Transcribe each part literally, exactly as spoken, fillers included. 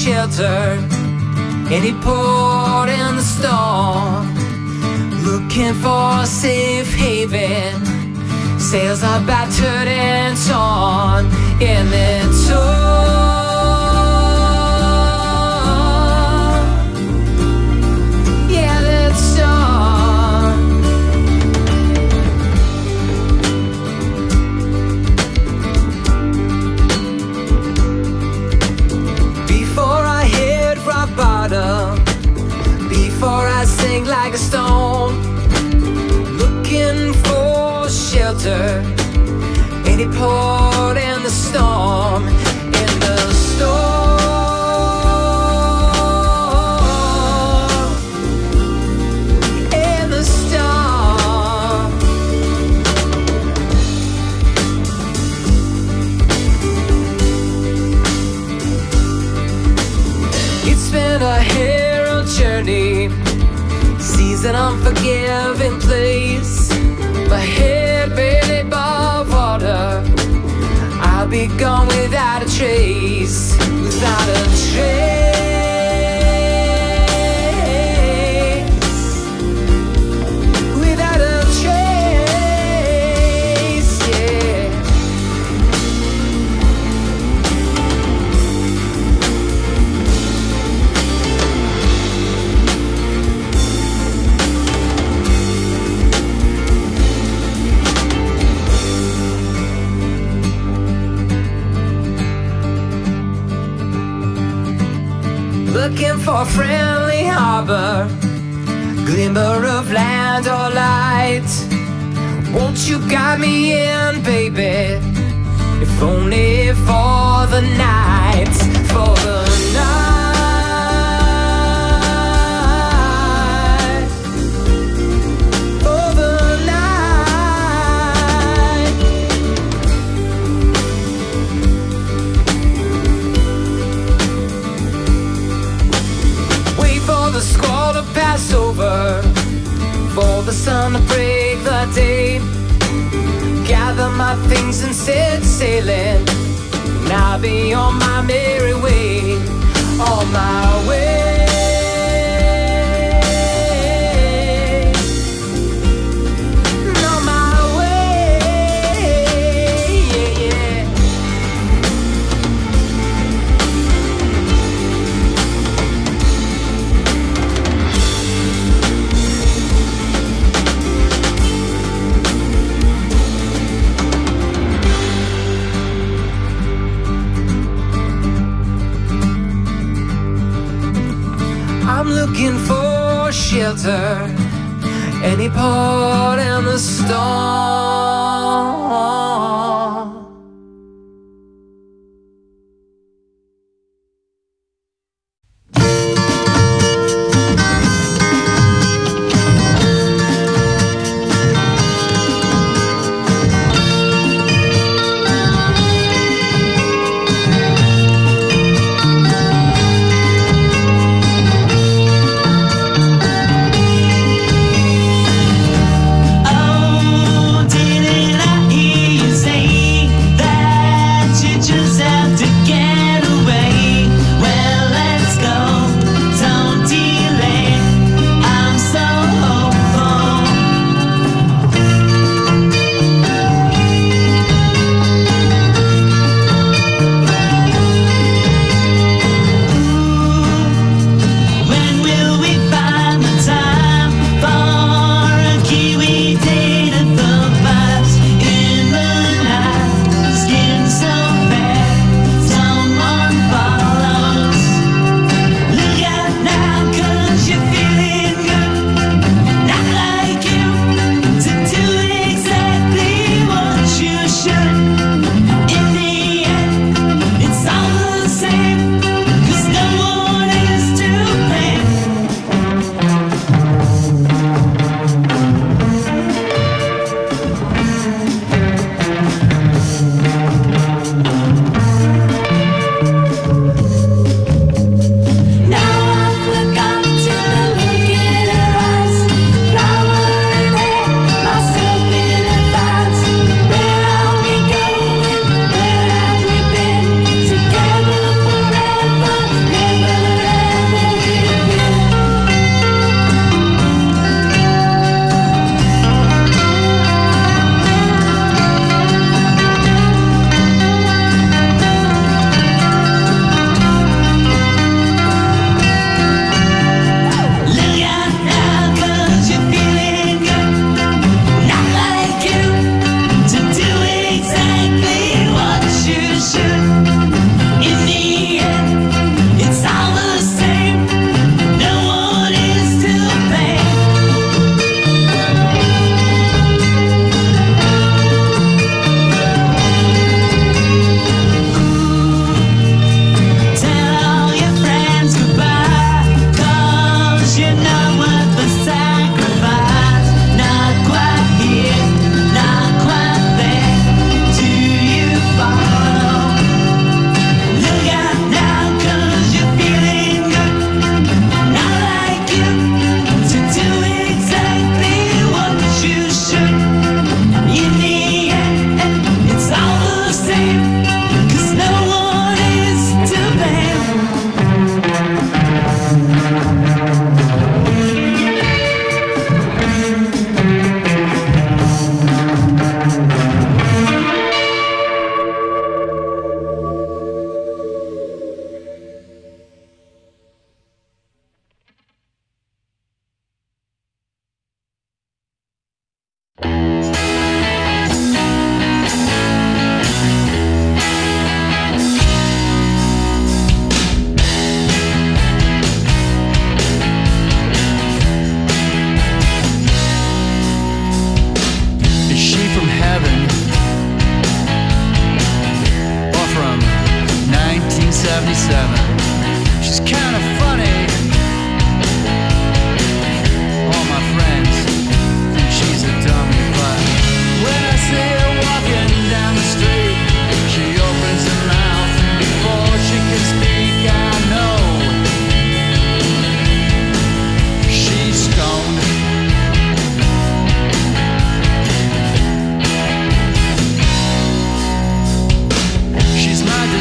shelter, any port in the storm, looking for a safe haven. Sails are battered and torn in the torn. Yeah, that's torn. Before I hit rock bottom, before I sink like a stone, looking for shelter, any port in the storm, in the storm. In the storm. It's been a hero journey, seas an unforgiving place. My head barely above water, I'll be gone without a trace, without a trace, without a trace, yeah. Looking for a friendly harbor, glimmer of land or light. Won't you guide me in, baby, if only for the night, for the night, for the night. Wait for the squall to pass over, for the sun to break the day. Gather my things and set sailing, and I'll be on my merry way, on my way. On my way, yeah, yeah. I'm looking for shelter, any port in the storm. Oh,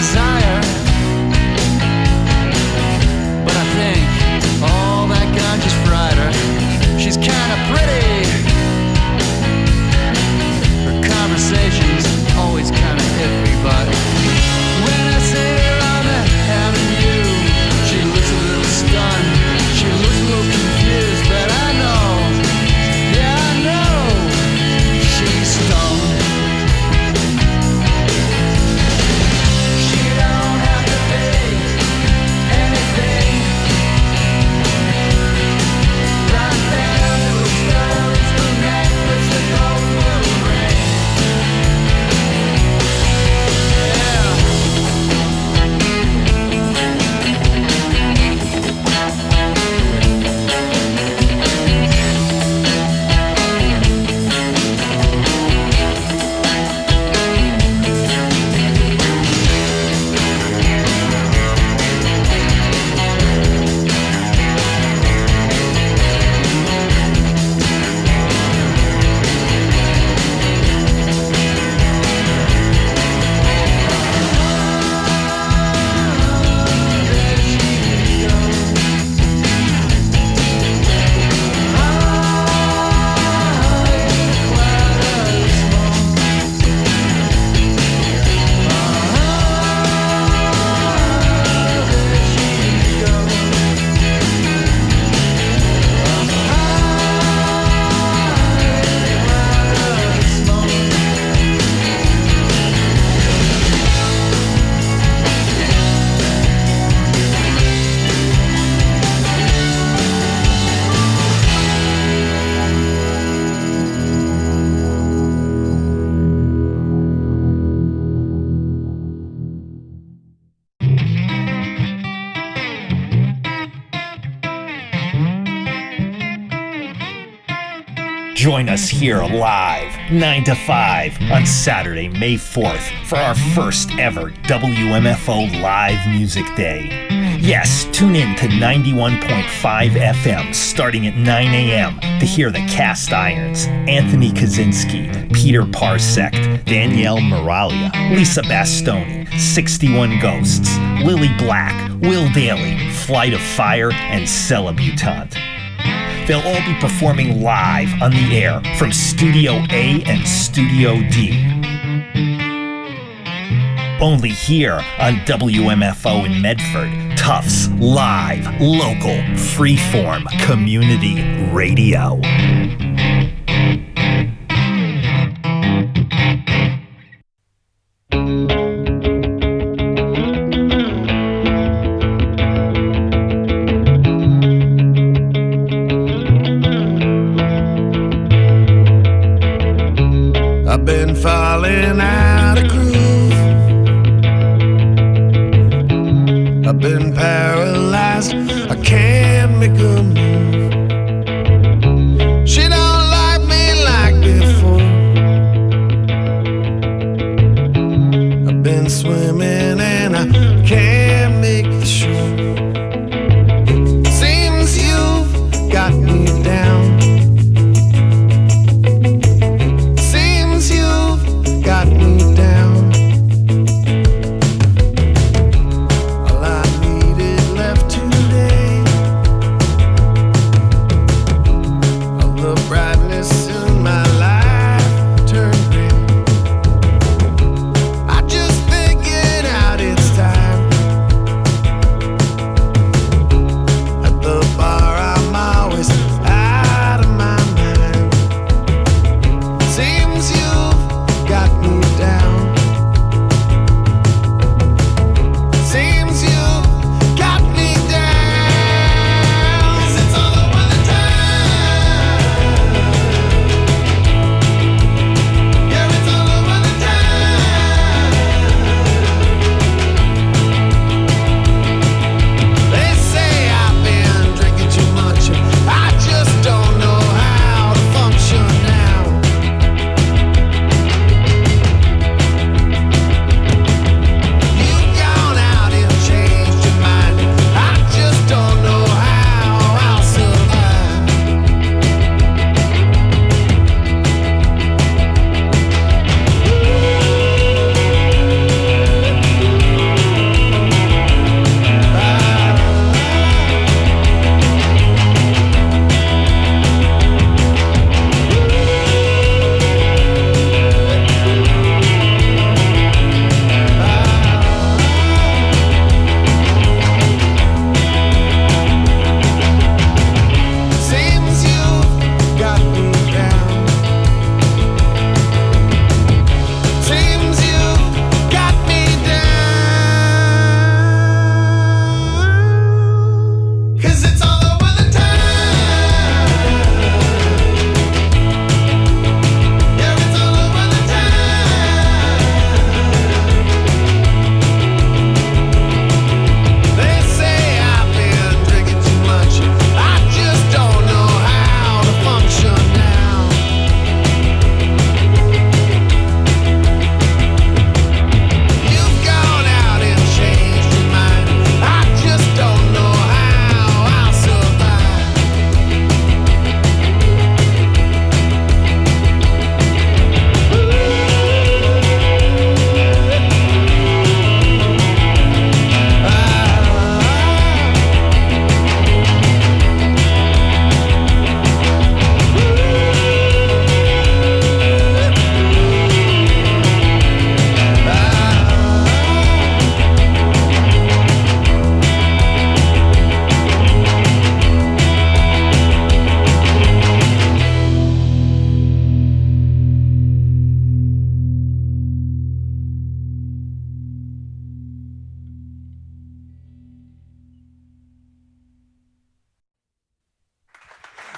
desire. But I think all that got just fried her. She's kinda pretty. Her conversation's always kinda iffy, but when I see her on the avenue, she looks a little stunned. She looks a little confused, but I know, yeah, I know she's stoned. She don't have to be anything. Right down to a stone's the necklace, the gold blue ring. Yeah. Join us here live, nine to five, on Saturday, May fourth, for our first ever W M F O Live Music Day. Yes, tune in to ninety-one point five F M starting at nine a.m. to hear the Cast Irons, Anthony Kaczynski, Peter Parsect, Danielle Moralia, Lisa Bastoni, sixty-one Ghosts, Lily Black, Will Daly, Flight of Fire, and Celebutante. They'll all be performing live on the air from Studio A and Studio D. Only here on W M F O in Medford, Tufts live, local, freeform community radio. I've been falling out of groove. I've been paralyzed. I can't make a move. She don't like me like before. I've been swimming and I can't make the shore. Seems you've got me down. Got me down. All I needed left today. All the brightness in my life turned gray. I just figured out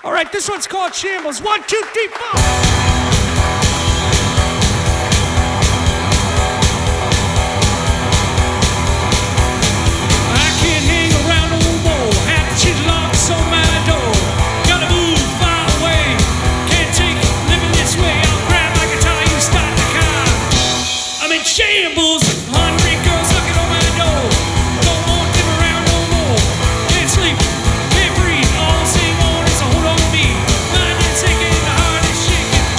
All right, this one's called Shambles. One, two, three, four. I can't hang around no more. Half the shit locks on my door. Gotta move far away. Can't take living this way. I'll grab my guitar, you start the car. I'm in shambles. Hungry girls knocking on my door. Don't want them around no more. Can't sleep, can't breathe. All the same on is a hold on me. Mind is sinking, the heart is shaking.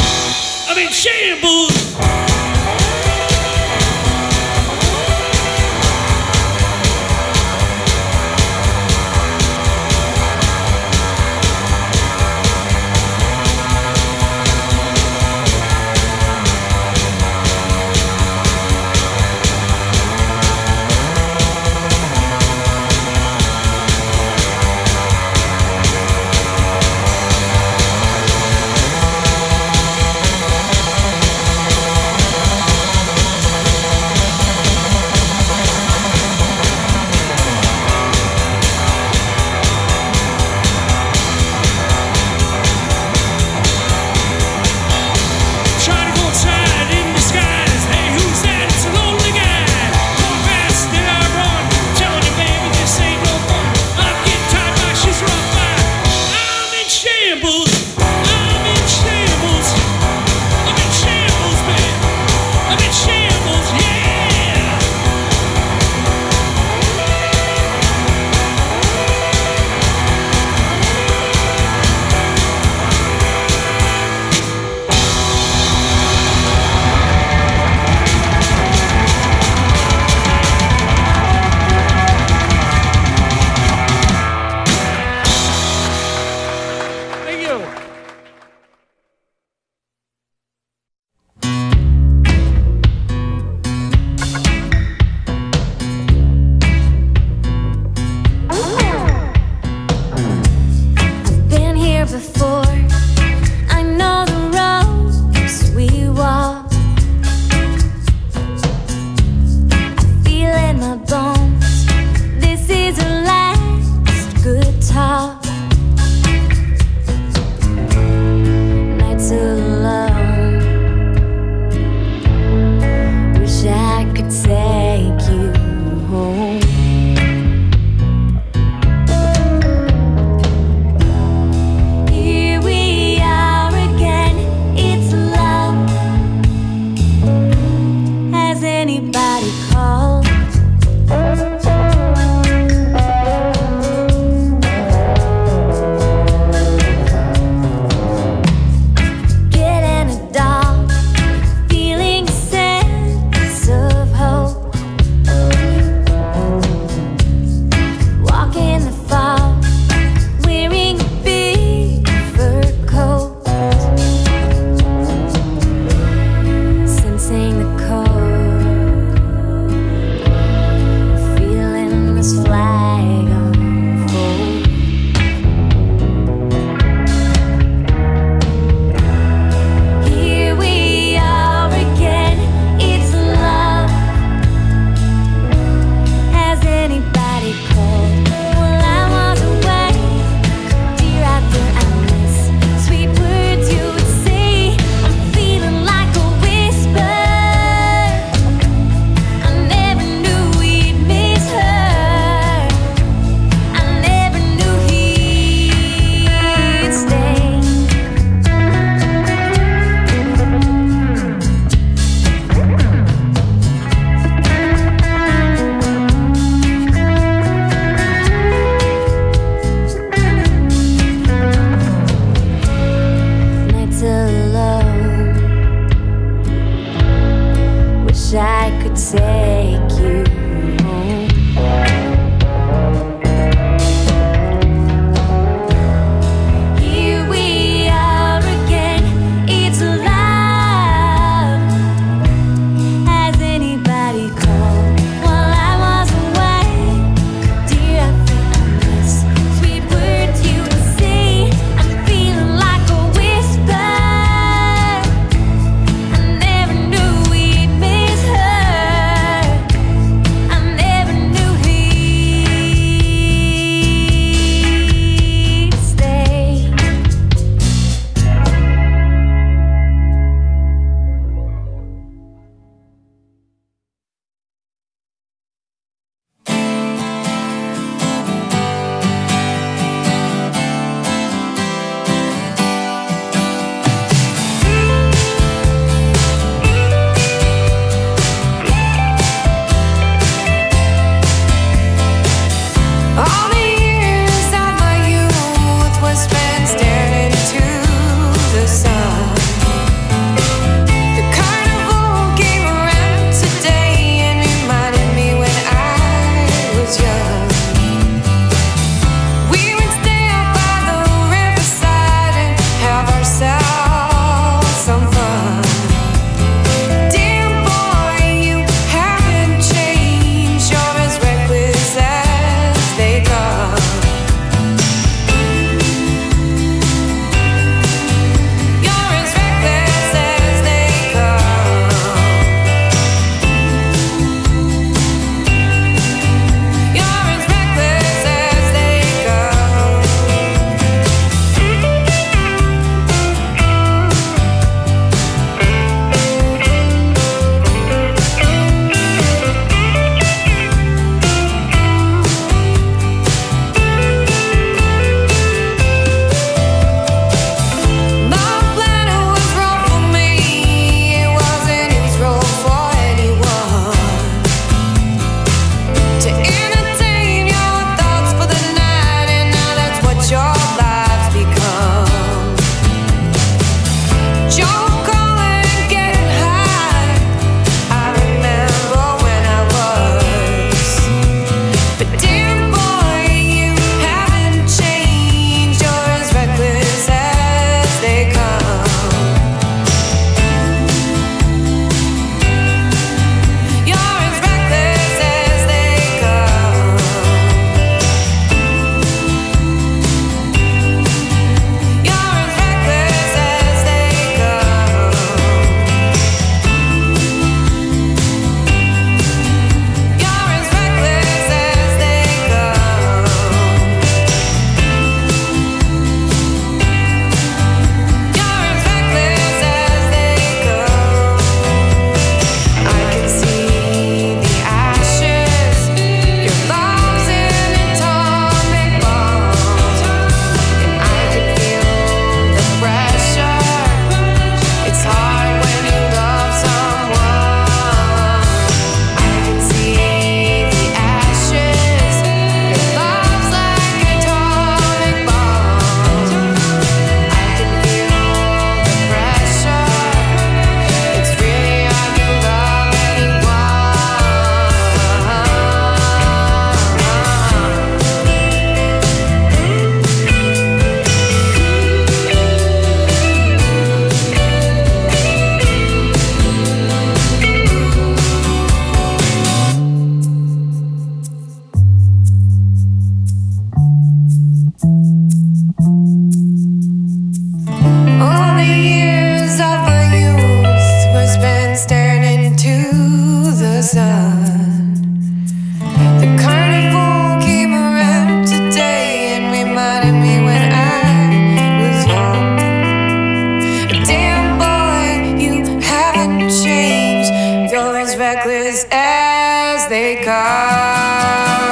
as they come.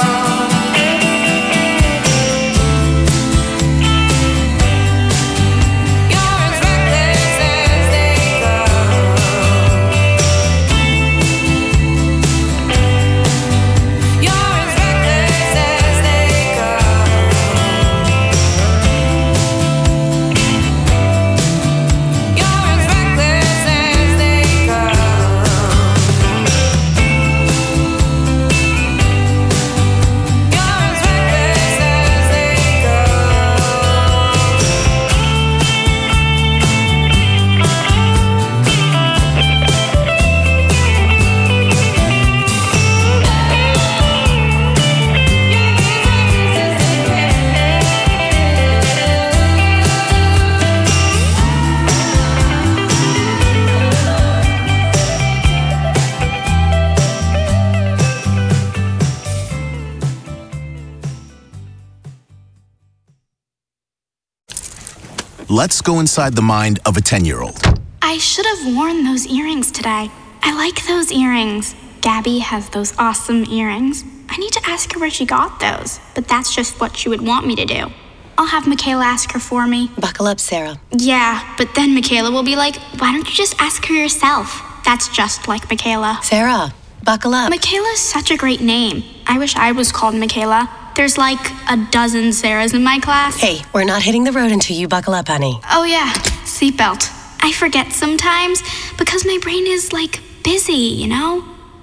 Let's go inside the mind of a ten-year-old. I should have worn those earrings today. I like those earrings. Gabby has those awesome earrings. I need to ask her where she got those, but that's just what she would want me to do. I'll have Michaela ask her for me. Buckle up, Sarah. Yeah, but then Michaela will be like, why don't you just ask her yourself? That's just like Michaela. Sarah, buckle up. Michaela's such a great name. I wish I was called Michaela. There's like a dozen Sarahs in my class. Hey, we're not hitting the road until you buckle up, honey. Oh yeah, seatbelt. I forget sometimes because my brain is like busy, you know?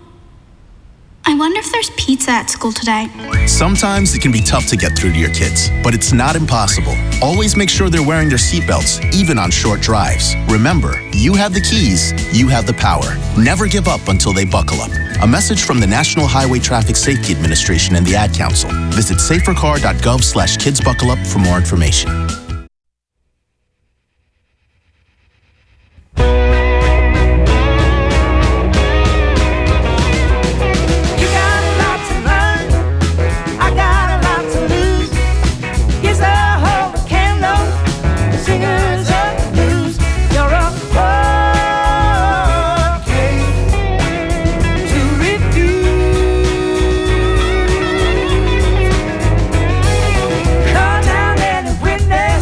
I wonder if there's pizza at school today. Sometimes it can be tough to get through to your kids, but it's not impossible. Always make sure they're wearing their seatbelts, even on short drives. Remember, you have the keys, you have the power. Never give up until they buckle up. A message from the National Highway Traffic Safety Administration and the Ad Council. Visit safercar.gov slash kidsbuckleup for more information. Call down any witness.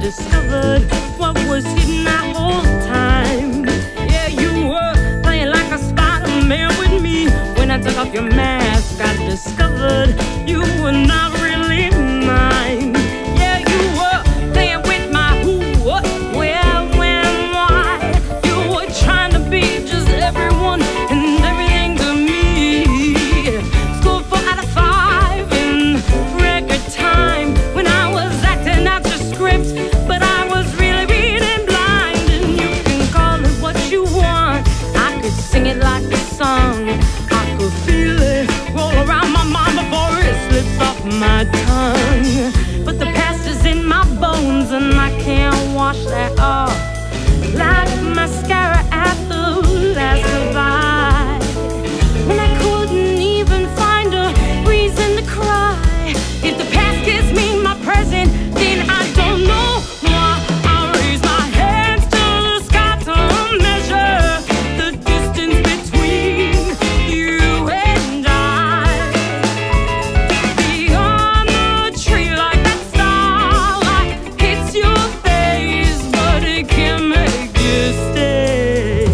discovered what was hidden that whole time. Yeah, you were playing like a Spider-Man with me. When I took off your mask, I discovered you were not really mine. Yeah, you were playing with my who, what, where, when, why. You were trying to be just everyone and everything to me. Scored four out of five in record time when I was acting out your script, but I was really reading blind. And you can call it what you want. I could sing it like a song. I could feel it roll around my mind before it slips off my tongue. But the past is in my bones and I can't wash that off like mascara at the last goodbye. When I couldn't even find a reason to cry. If the past gives me my present, then I don't know why. I raise my hands to the sky to measure the distance between you and I. Beyond the tree like that starlight hits your face, but it can't make you stay.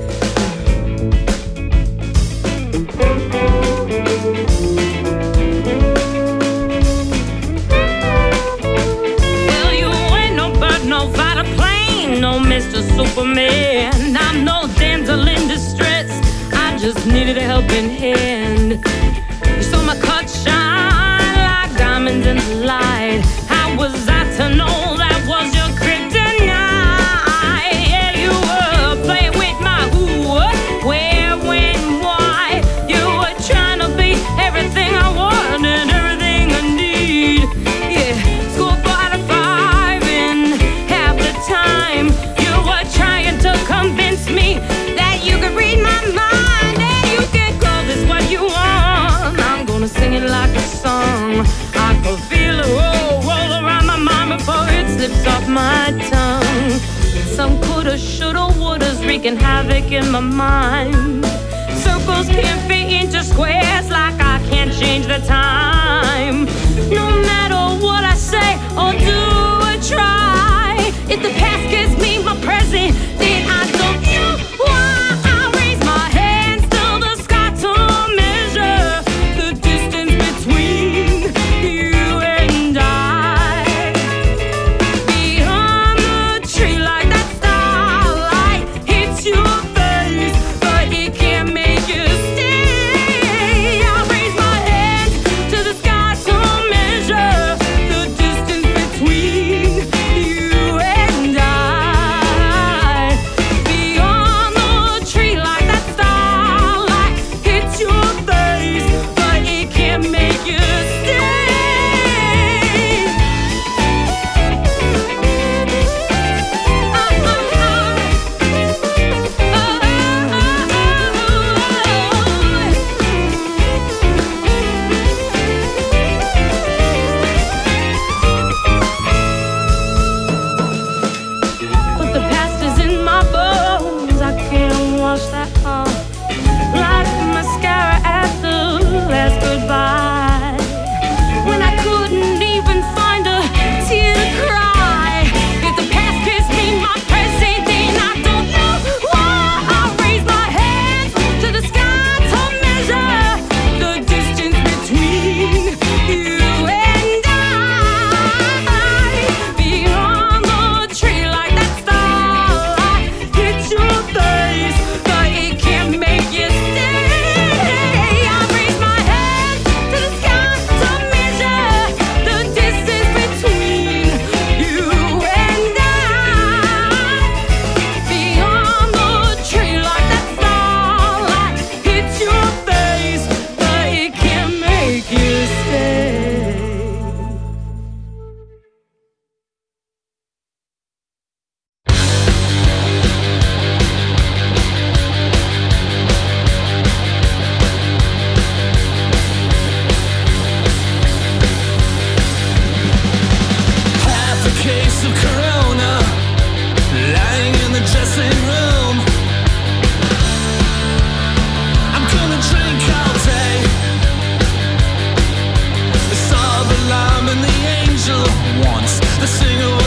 Well, you ain't no bird, no fighter plane, no Mister Superman. I'm no damsel in distress, I just needed a helping hand. You saw my cut shine like diamonds in the light. How was I to know that was your kryptonite? Yeah, you were playing with my who, what, where, when, why. You were trying to be everything I want and everything I need. Yeah, scored four out of five in half the time. You were trying to convince me that you could read my mind and you can call this what you want. I'm gonna sing it like a song. I could feel it roll, roll around my mind before it slips off my tongue. Some coulda, shoulda, wouldas wreaking havoc in my mind. Circles can't fit into squares like I can't change the time. No matter what I say or do or try, if the past gives me my present, then I don't know why. I raise my hands to the sky to measure the distance between you and I. Beyond the tree like that starlight hits your face, but it can't make you stay. I raise my hands to the sky to measure the distance between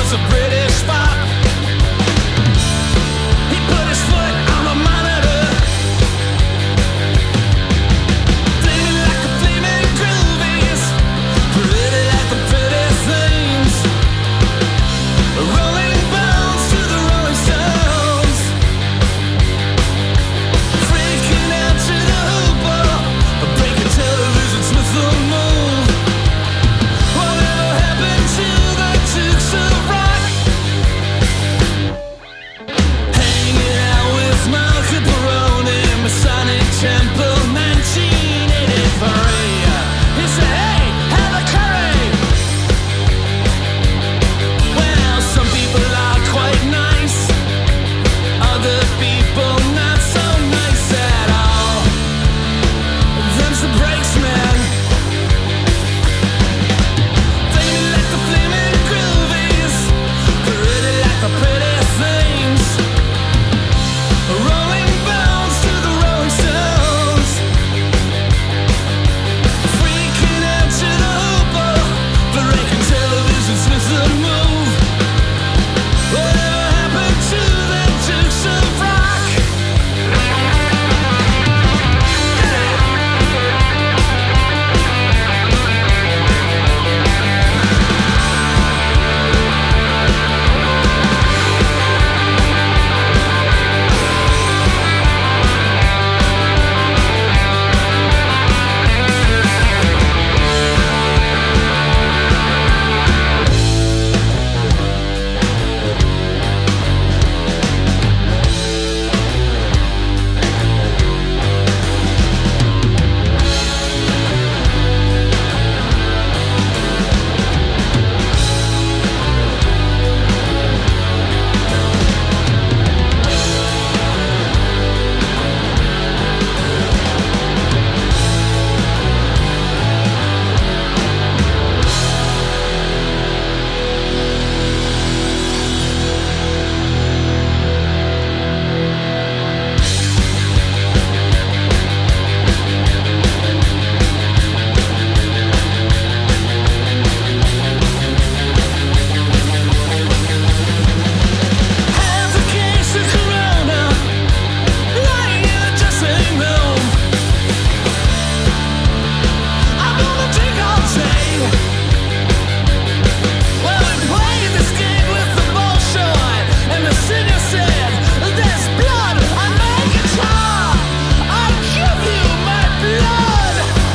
was a British spot. He put his foot on the monitor, flaming like the flaming groovies, pretty like the pretty things, rolling bones to the Rolling Stones, freaking out to the hooper, breaking televisions with the moon. Whatever happened to the Dukes of Rock? Hanging out with Marco Peroni, Masonic Temple, nineteen eighty-three. He said, hey, have a curry. Well, some people are quite nice, other people not so nice at all. Them's the breaks, man. Flaming like the flaming groovies, pretty like the pretty things, rolling bones to the Rolling Stones, freaking out to the hooper, breaking televisions with the move. Whatever happened to the Dukes of Rock? Have a case of Corona, lying in the dressing room. I'm gonna drink all day. Well, we played this game with the Bolshoi, and the singer said, there's blood on my guitar. I'll give you my blood.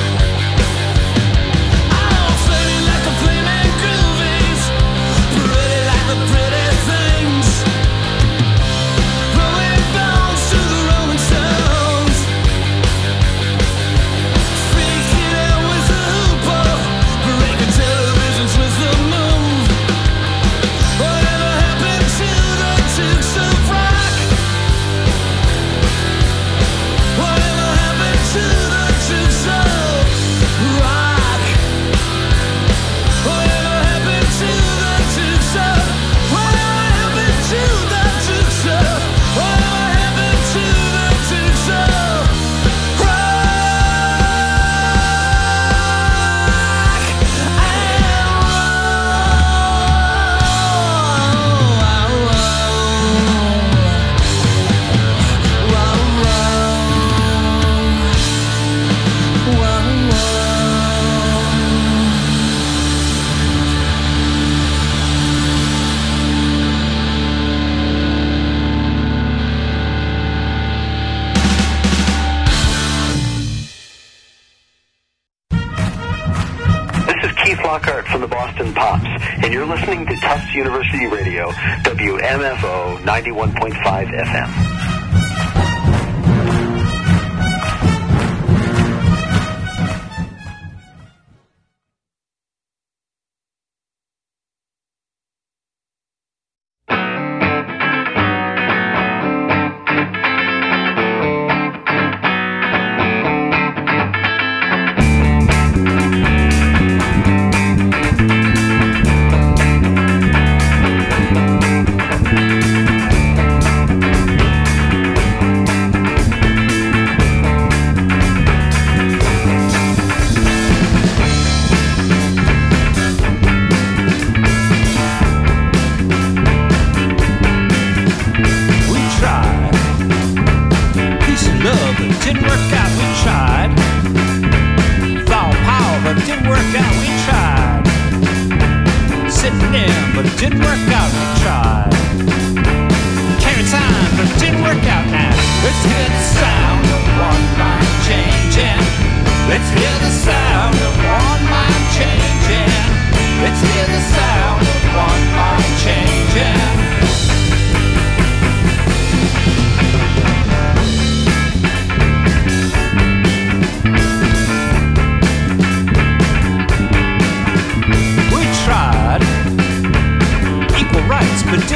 I'm flaming like the flaming groovies, pretty like the pretty things, rolling bones to the Rolling Stones, freaking out with the hooper, breaking televisions with the move. Whatever happened to the Dukes of Rock? Whatever happened to the Dukes of Rock? Whatever happened to the Dukes of? Whatever happened to the Dukes of? Whatever happened to the Dukes of This is Keith Lockhart from the Boston Pops, and you're listening to Tufts University Radio, W M F O ninety-one point five F M.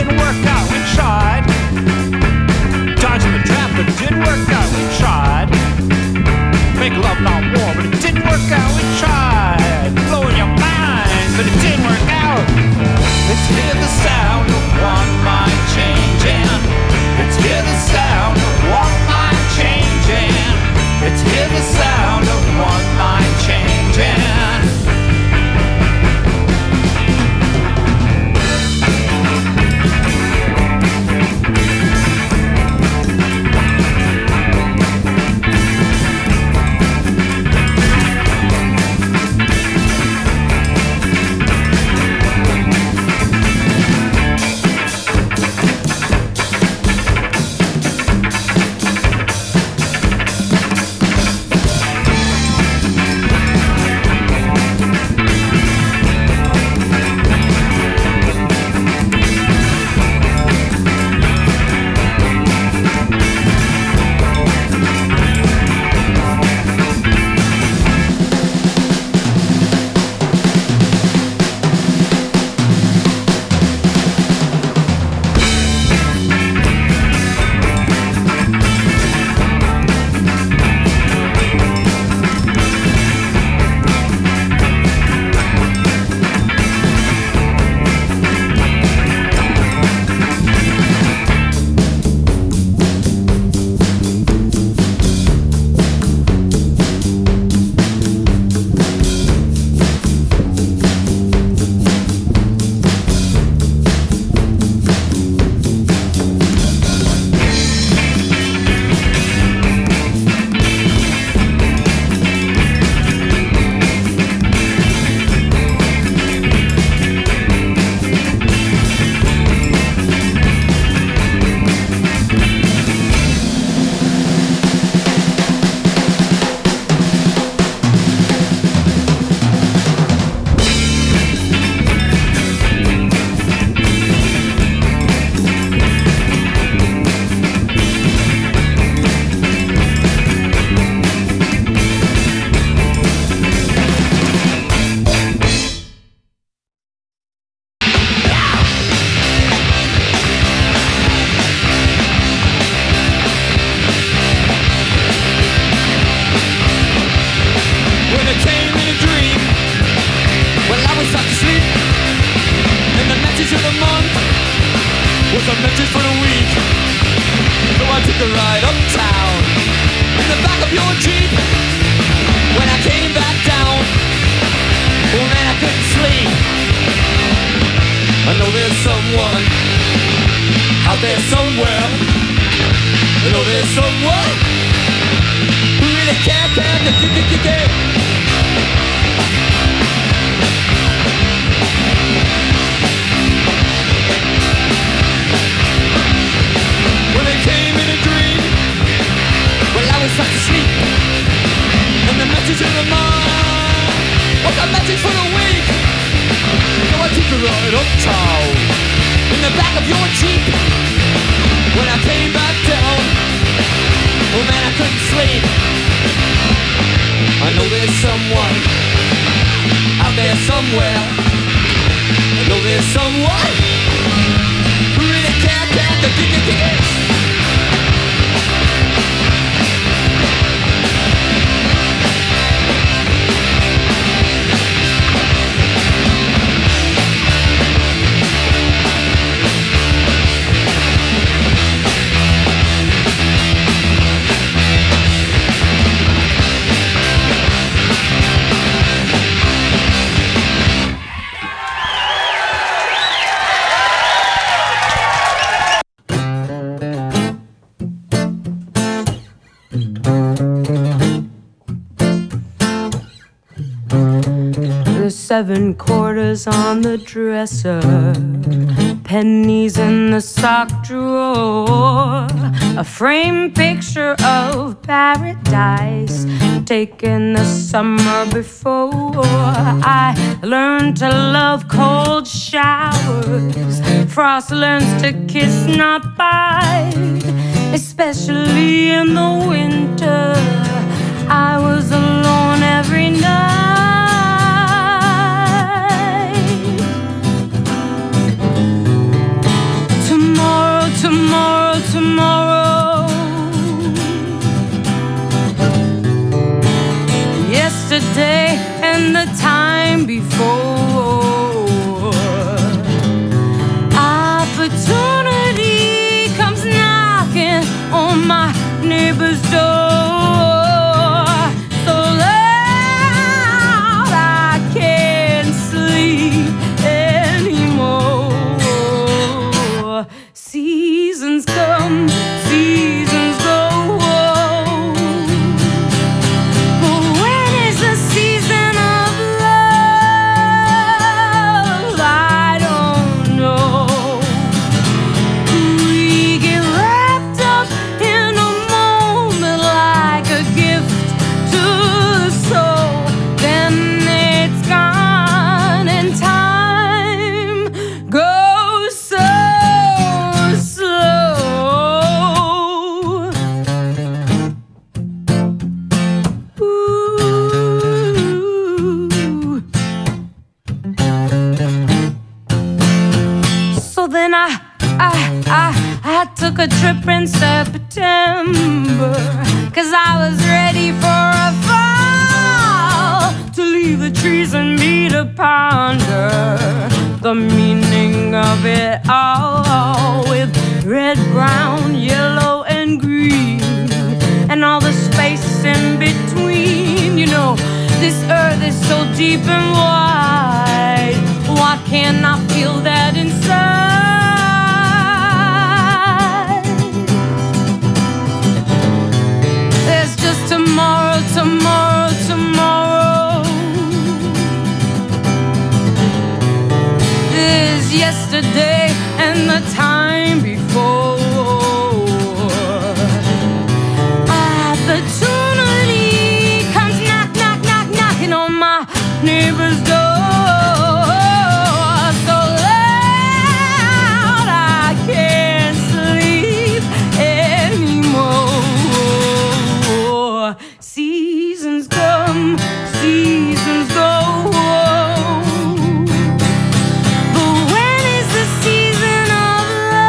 didn't work out, we tried. Dodging the trap, but it didn't work out, we tried. Make love, not war, but it didn't work out, we tried. Blowing your mind, but it didn't work out. Let's hear the sound of one mind changing. Let's hear the sound of one mind changing. Let's hear the sound of one mind changing. Seven quarters on the dresser, pennies in the sock drawer, a framed picture of paradise taken the summer before. I learned to love cold showers, frost learns to kiss, not bite, especially in the winter. I was alone every night. when I, I, I, I took a trip in September, 'cause I was ready for a fall, to leave the trees and me to ponder the meaning of it all, with red, brown, yellow, and green, and all the space in between. You know, this earth is so deep and wide, why can't I feel that inside? There's just tomorrow, tomorrow, tomorrow. There's yesterday and the time before. Opportunity comes knock, knock, knock, knocking on my neighbor's door. So loud I can't sleep anymore. Seasons come, seasons go. But when is the season of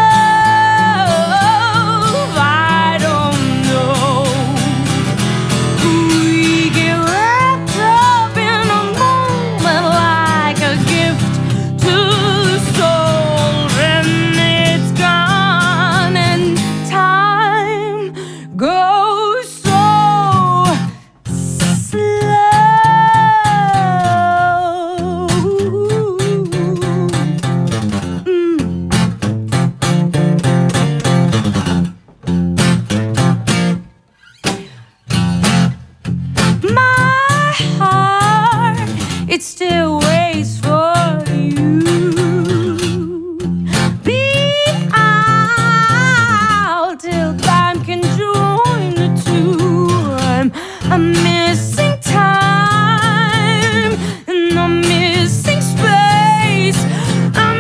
love? I don't know. We get wrapped up in a moment like a gift to the soul, and it's gone, and time goes so slow. Mm. My heart, it still waits for you. Be out till time can join the two. I'm, I'm missing time, and I'm missing space. I'm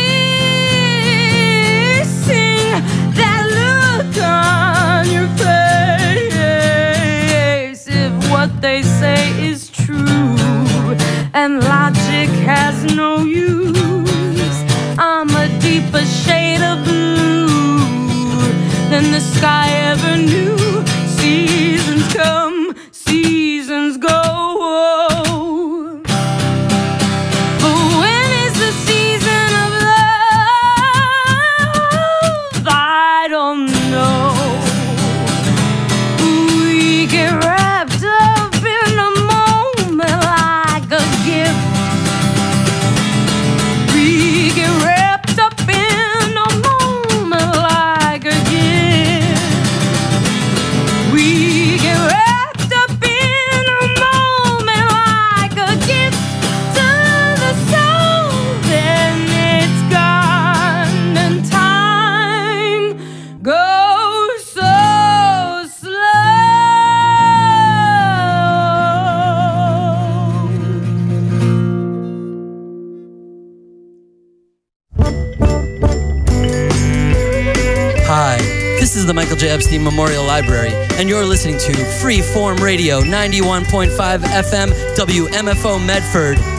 missing that look on your face. If what they say is true and logic has no use, I'm a deeper shade of blue than the sky ever knew. Seasons come, seasons go. But when is the season of love? I don't know. We get wrapped up in a moment like a gift. We get wrapped up in a moment like a gift. We get wrapped up in a moment like a gift to the soul, then it's gone, and time goes so Hi, this is the Michael J. Epstein Memorial Library, and you're listening to Freeform Radio ninety-one point five F M W M F O Medford.